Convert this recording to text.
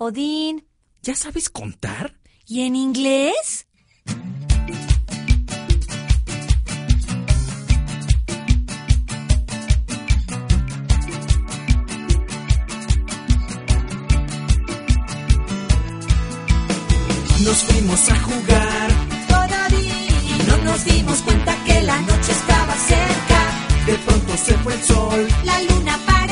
Odín, ¿ya sabes contar? ¿y en inglés? Nos fuimos a jugar Con Odín, y no nos dimos cuenta que la noche estaba cerca. De pronto se fue el sol. La luna para